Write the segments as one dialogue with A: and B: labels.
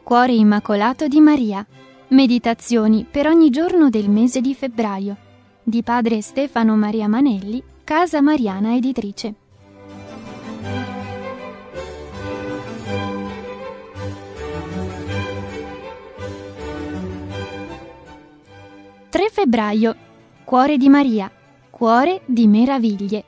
A: Cuore Immacolato di Maria. Meditazioni per ogni giorno del mese di febbraio. Di padre Stefano Maria Manelli, Casa Mariana Editrice. Febbraio. Cuore di Maria. Cuore di meraviglie.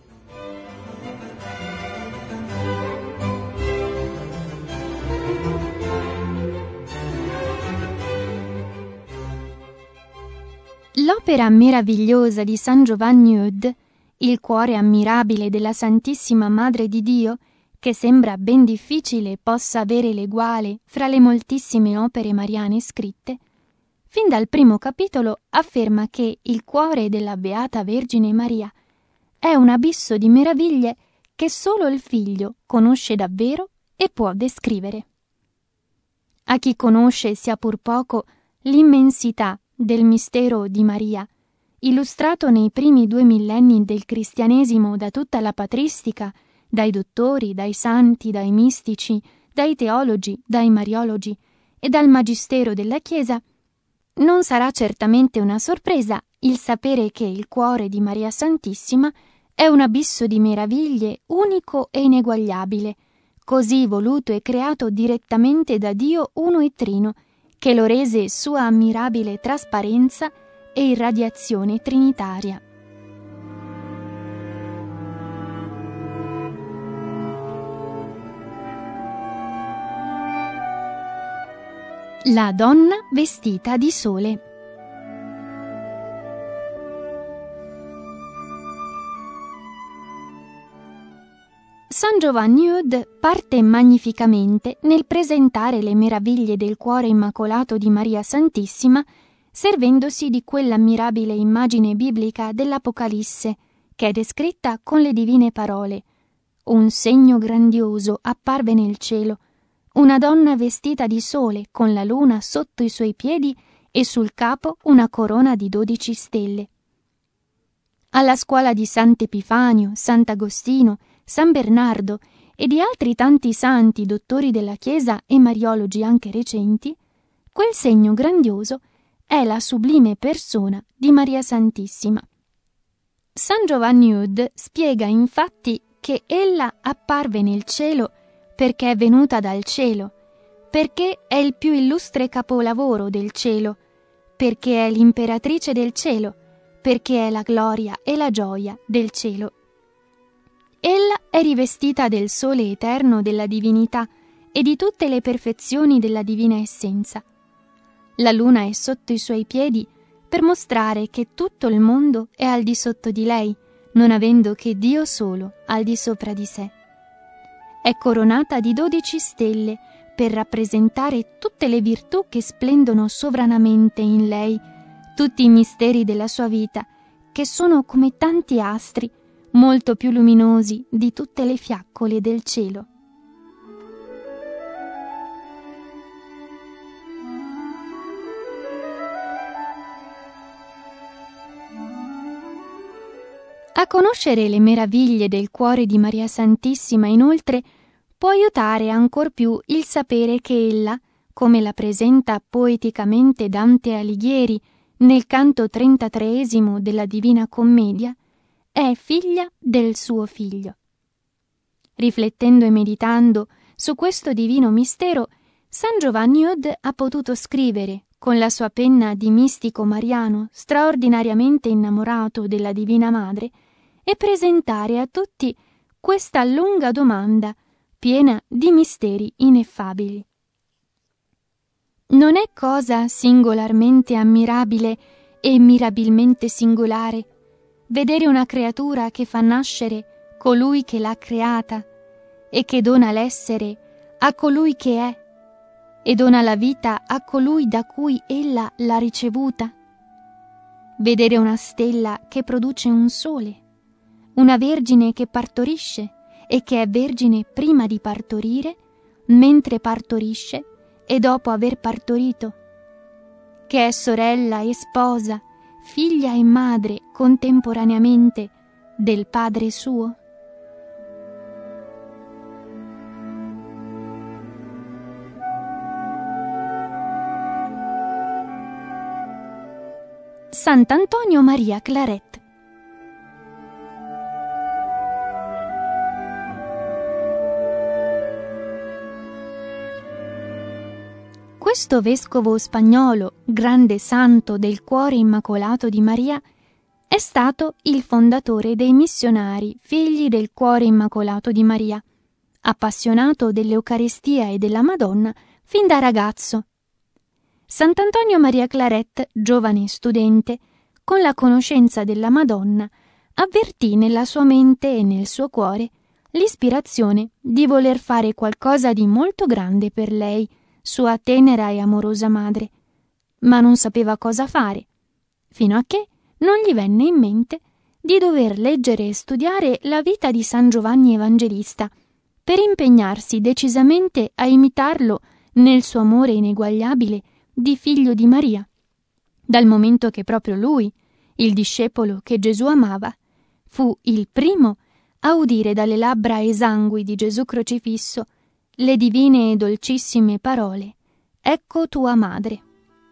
A: L'opera meravigliosa di San Giovanni Eudes, il cuore ammirabile della Santissima Madre di Dio, che sembra ben difficile possa avere l'eguale fra le moltissime opere mariane scritte, fin dal primo capitolo afferma che il cuore della Beata Vergine Maria è un abisso di meraviglie che solo il Figlio conosce davvero e può descrivere. A chi conosce, sia pur poco, l'immensità del mistero di Maria, illustrato nei primi 2 millenni del cristianesimo da tutta la patristica, dai dottori, dai santi, dai mistici, dai teologi, dai mariologi e dal magistero della Chiesa, non sarà certamente una sorpresa il sapere che il cuore di Maria Santissima è un abisso di meraviglie unico e ineguagliabile, così voluto e creato direttamente da Dio uno e trino, che lo rese sua ammirabile trasparenza e irradiazione trinitaria. La donna vestita di sole. San Giovanni Eudes parte magnificamente nel presentare le meraviglie del cuore immacolato di Maria Santissima, servendosi di quell'ammirabile immagine biblica dell'Apocalisse, che è descritta con le divine parole: un segno grandioso apparve nel cielo, una donna vestita di sole con la luna sotto i suoi piedi e sul capo una corona di 12 stelle. Alla scuola di Sant'Epifanio, Sant'Agostino, San Bernardo e di altri tanti santi dottori della Chiesa e mariologi anche recenti, quel segno grandioso è la sublime persona di Maria Santissima. San Giovanni Eudes spiega infatti che ella apparve nel cielo perché è venuta dal cielo, perché è il più illustre capolavoro del cielo, perché è l'imperatrice del cielo, perché è la gloria e la gioia del cielo. Ella è rivestita del sole eterno della divinità e di tutte le perfezioni della divina essenza. La luna è sotto i suoi piedi per mostrare che tutto il mondo è al di sotto di lei, non avendo che Dio solo al di sopra di sé. È coronata di 12 stelle per rappresentare tutte le virtù che splendono sovranamente in lei, tutti i misteri della sua vita, che sono come tanti astri, molto più luminosi di tutte le fiaccole del cielo. A conoscere le meraviglie del cuore di Maria Santissima, inoltre, può aiutare ancor più il sapere che ella, come la presenta poeticamente Dante Alighieri nel canto 33esimo della Divina Commedia, è figlia del suo Figlio. Riflettendo e meditando su questo divino mistero, San Giovanni Eudes ha potuto scrivere, con la sua penna di mistico mariano straordinariamente innamorato della Divina Madre, e presentare a tutti questa lunga domanda piena di misteri ineffabili. Non è cosa singolarmente ammirabile e mirabilmente singolare vedere una creatura che fa nascere colui che l'ha creata e che dona l'essere a colui che è e dona la vita a colui da cui ella l'ha ricevuta? Vedere una stella che produce un sole, una vergine che partorisce e che è vergine prima di partorire, mentre partorisce e dopo aver partorito, che è sorella e sposa, figlia e madre contemporaneamente del Padre suo? Sant'Antonio Maria Claret. Questo vescovo spagnolo, grande santo del cuore immacolato di Maria, è stato il fondatore dei missionari Figli del Cuore Immacolato di Maria, appassionato dell'Eucaristia e della Madonna fin da ragazzo. Sant'Antonio Maria Claret, giovane studente, con la conoscenza della Madonna, avvertì nella sua mente e nel suo cuore l'ispirazione di voler fare qualcosa di molto grande per lei, sua tenera e amorosa madre, ma non sapeva cosa fare, fino a che non gli venne in mente di dover leggere e studiare la vita di San Giovanni Evangelista, per impegnarsi decisamente a imitarlo nel suo amore ineguagliabile di figlio di Maria, dal momento che proprio lui, il discepolo che Gesù amava, fu il primo a udire dalle labbra esangui di Gesù crocifisso le divine e dolcissime parole: «Ecco tua madre».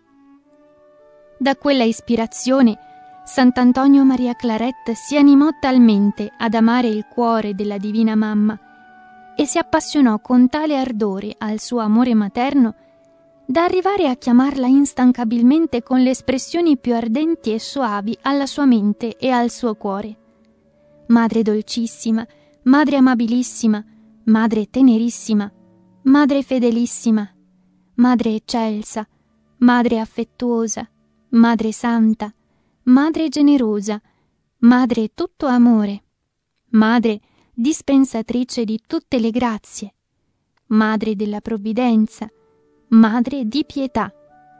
A: Da quella ispirazione Sant'Antonio Maria Claret si animò talmente ad amare il cuore della Divina Mamma e si appassionò con tale ardore al suo amore materno da arrivare a chiamarla instancabilmente con le espressioni più ardenti e soavi alla sua mente e al suo cuore: Madre dolcissima, Madre amabilissima, Madre tenerissima, Madre fedelissima, Madre eccelsa, Madre affettuosa, Madre santa, Madre generosa, Madre tutto amore, Madre dispensatrice di tutte le grazie, Madre della provvidenza, Madre di pietà.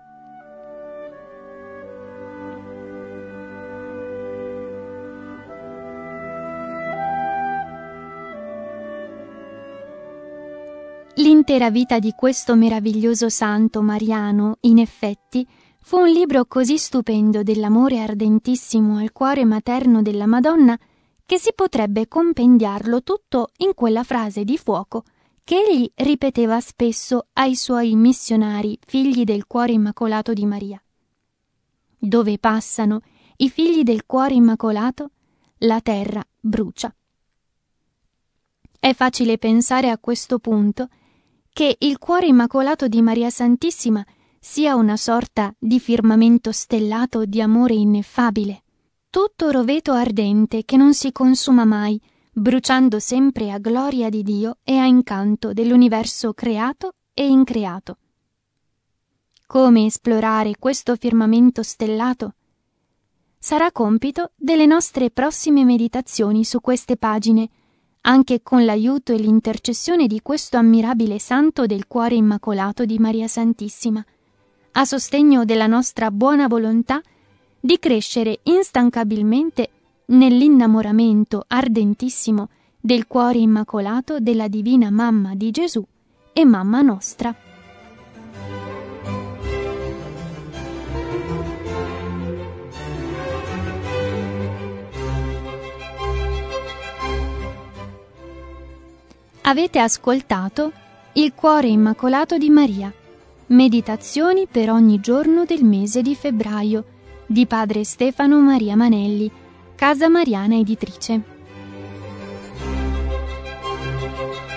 A: L'intera vita di questo meraviglioso santo mariano, in effetti, fu un libro così stupendo dell'amore ardentissimo al cuore materno della Madonna che si potrebbe compendiarlo tutto in quella frase di fuoco che egli ripeteva spesso ai suoi missionari Figli del Cuore Immacolato di Maria: dove passano i figli del Cuore Immacolato, la terra brucia. È facile pensare a questo punto che il Cuore Immacolato di Maria Santissima sia una sorta di firmamento stellato di amore ineffabile, tutto roveto ardente che non si consuma mai, bruciando sempre a gloria di Dio e a incanto dell'universo creato e increato. Come esplorare questo firmamento stellato? Sarà compito delle nostre prossime meditazioni su queste pagine, anche con l'aiuto e l'intercessione di questo ammirabile santo del Cuore Immacolato di Maria Santissima, a sostegno della nostra buona volontà di crescere instancabilmente nell'innamoramento ardentissimo del Cuore Immacolato della Divina Mamma di Gesù e Mamma nostra. Avete ascoltato Il Cuore Immacolato di Maria, meditazioni per ogni giorno del mese di febbraio, di padre Stefano Maria Manelli, Casa Mariana Editrice.